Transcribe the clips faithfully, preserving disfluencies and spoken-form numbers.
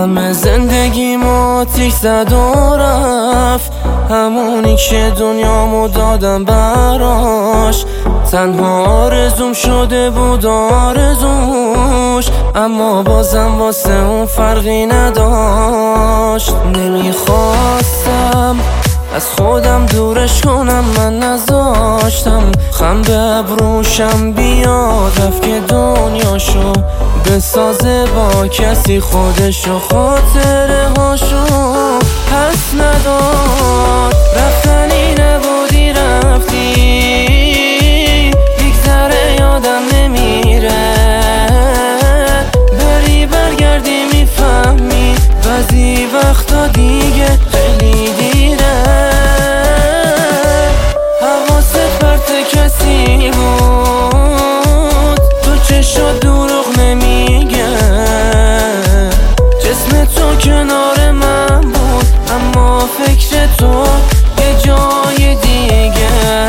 همه زندگیمو تیک زد و رفت، همونی که دنیامو دادم براش. تنها آرزوم شده بود آرزوش، اما بازم واسه اون فرقی نداشت. نمیخواستم از خودم دورش کنم، من نذاشتم خم به ابروشم بیاد، رفت که دنیاشو بسازه با کسی خودشو، خاطره هاشو پس نداد. رفتنی نبودی رفتی، بیگذره یادم نمیره، بری برگردی میفهمی بعضی وقتا دیگه خیلی دیره. حواست پرت کسی بود، تو چشات دروغ نمیگه، جسم تو کنار من بود اما فکر تو یه جای دیگه.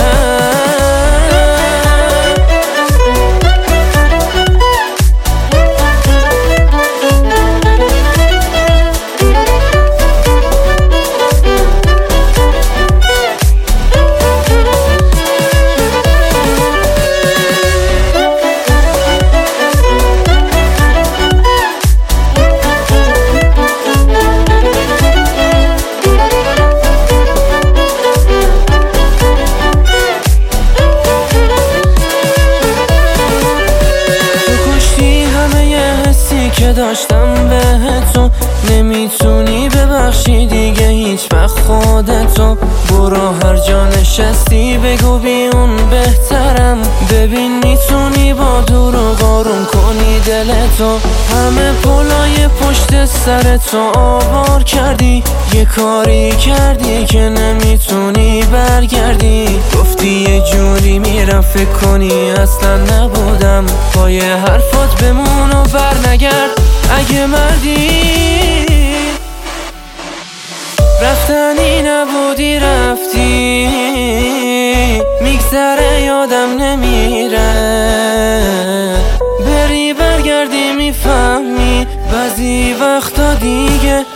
که داشتم به تو، نمیتونی ببخشی دیگه هیچ وقت خودتو. برو هر جا نشستی بگو بیون بهترم، ببین میتونی با دروغ آروم کنی دلتو. همه پلای پشت سر تو آوار کردی، یه کاری کردی که نمیتونی برگردی. گفتی یه جوری میرم فکر کنی اصلا نبودم، با یه حرفات بمون و برنگرد اگه مردی. رفتنی نبودی رفتی، میگذره یادم نمیره، بری برگردی میفهمی بعضی وقتا دیگه